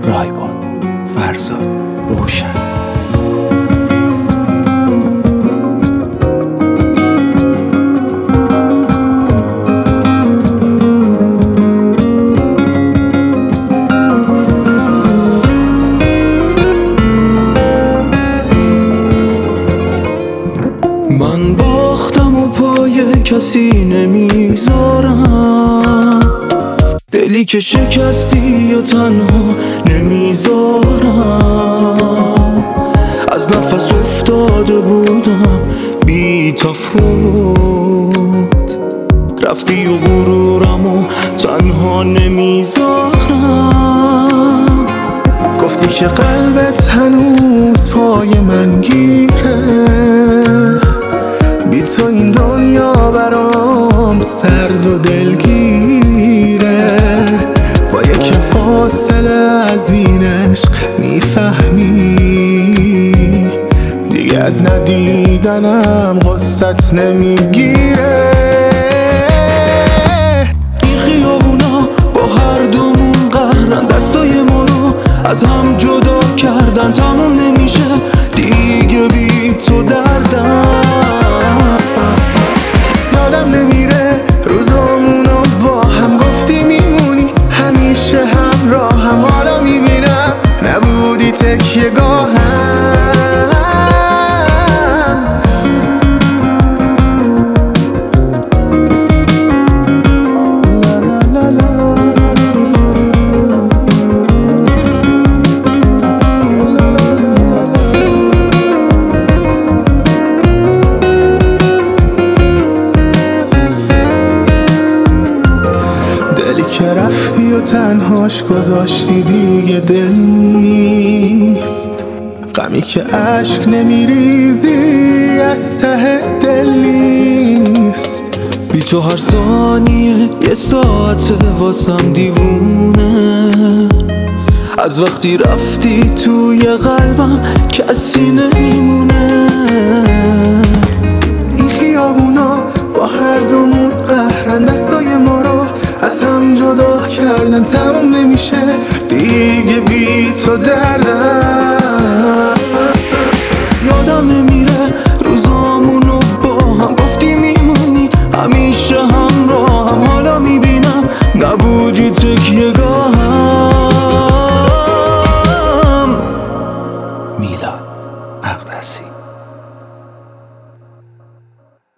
رایباد، فرزاد، روشن. من باختم و پای کسی نمیذارم، دلی که شکستی و تنها نمیذارم. از نفس افتاده بودم بی تفاوت، رفتی و غرورم و تنها نمیذارم. گفتی که قلبت هنوز پای من گیره، بی تو این دنیا برام سرد و دلگیره. با یکم فاصله از این عشق میفهمی دیگه از ندیدنم غصت نمیگیره. این خیابونا با هر دومون قهرن، دستای ما رو از هم جدا کردن. تموم نمیشه دیگه بی تو دردم. یادم نمیره روزامونو با هم گفتی میمونی، همیشه همراهم. حالا میبینم نبودی تکیه گاهم. که رفتی و تنهاش گذاشتی دیگه دل نیست. غمی که عشق نمیریزی از ته دل نیست. بی تو هر ثانیه یه ساعت واسم دیوونه. از وقتی رفتی توی قلبم کسی نمیمونه. این خیابونا با هر دومون قهرن، دستای ما رو از هم جدا کردن. تموم نمیشه دیگه بی تو دردم. یادم نمیره روزامونو با هم گفتی میمونی، همیشه همراهم. حالا میبینم نبودی تکیه گاهم.